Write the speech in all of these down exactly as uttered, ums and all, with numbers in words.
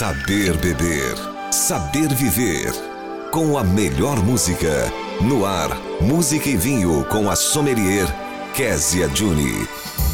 Saber beber, saber viver. Com a melhor música. No ar, música e vinho com a sommelier Kézia Juni.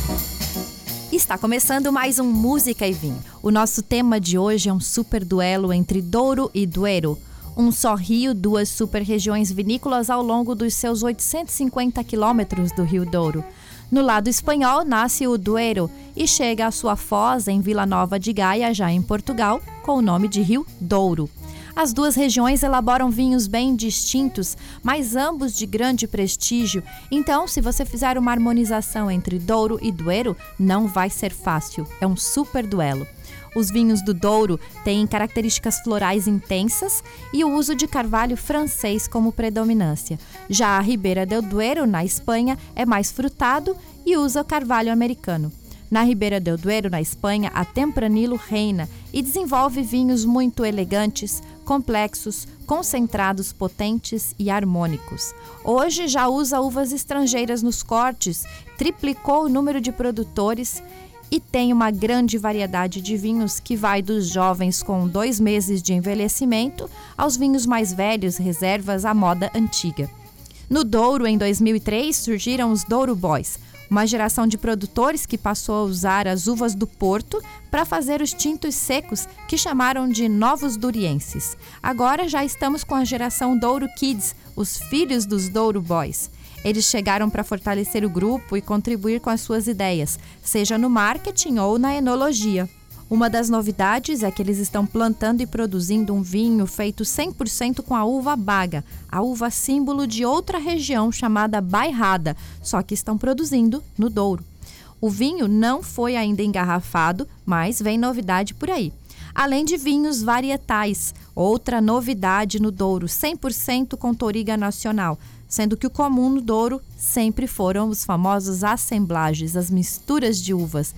Está começando mais um Música e Vinho. O nosso tema de hoje é um super duelo entre Douro e Duero. Um só rio, duas super regiões vinícolas ao longo dos seus oitocentos e cinquenta quilômetros do Rio Douro. No lado espanhol nasce o Duero e chega à sua foz em Vila Nova de Gaia, já em Portugal, com o nome de Rio Douro. As duas regiões elaboram vinhos bem distintos, mas ambos de grande prestígio. Então, se você fizer uma harmonização entre Douro e Duero, não vai ser fácil. É um super duelo. Os vinhos do Douro têm características florais intensas e o uso de carvalho francês como predominância. Já a Ribera del Duero, na Espanha, é mais frutado e usa o carvalho americano. Na Ribera del Duero, na Espanha, a Tempranillo reina e desenvolve vinhos muito elegantes, complexos, concentrados, potentes e harmônicos. Hoje já usa uvas estrangeiras nos cortes, triplicou o número de produtores e tem uma grande variedade de vinhos que vai dos jovens com dois meses de envelhecimento aos vinhos mais velhos, reservas à moda antiga. No Douro, em dois mil e três, surgiram os Douro Boys, uma geração de produtores que passou a usar as uvas do Porto para fazer os tintos secos que chamaram de novos dourienses. Agora já estamos com a geração Douro Kids, os filhos dos Douro Boys. Eles chegaram para fortalecer o grupo e contribuir com as suas ideias, seja no marketing ou na enologia. Uma das novidades é que eles estão plantando e produzindo um vinho feito cem por cento com a uva baga, a uva símbolo de outra região chamada Bairrada, só que estão produzindo no Douro. O vinho não foi ainda engarrafado, mas vem novidade por aí. Além de vinhos varietais, outra novidade no Douro, cem por cento com touriga nacional, sendo que o comum no Douro sempre foram os famosos assemblages, as misturas de uvas.